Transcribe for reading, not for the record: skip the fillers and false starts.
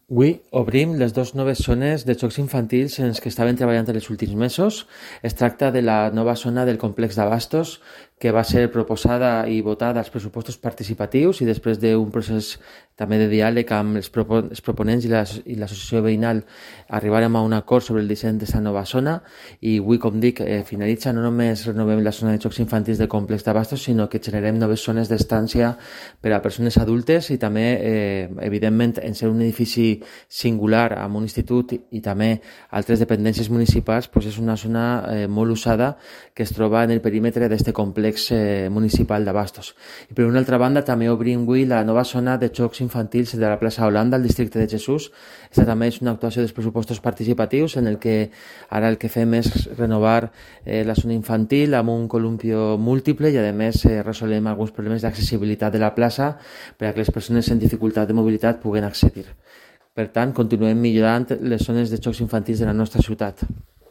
Avui obrim les dues noves zones de jocs infantils en les que estaven treballant els últims mesos. Es tracta de la nova zona del complex d'Abastos, que va ser proposada i votada als pressupostos participatius i després d'un procés també de diàleg amb els proponents i l'associació veïnal arribarem a un acord sobre el disseny d'aquesta nova zona i avui, com dic, finalitza. No només renovem la zona de jocs infantils del complex d'Abastos, sinó que generem noves zones d'estància per a persones adultes i també, evidentment, en ser un edifici singular amb un institut i també altres dependències municipals, doncs és una zona molt usada que es troba en el perímetre d'aquest complex municipal d'Abastos. I per una altra banda també obrim avui la nova zona de jocs infantils de la plaça Holanda al districte de Jesús. Aquesta també és una actuació dels pressupostos participatius en el que ara el que fem és renovar la zona infantil amb un columpio múltiple i a més resolem alguns problemes d'accessibilitat de la plaça per a que les persones amb dificultat de mobilitat puguen accedir. Per tant, continuem millorant les zones de jocs infantils de la nostra ciutat.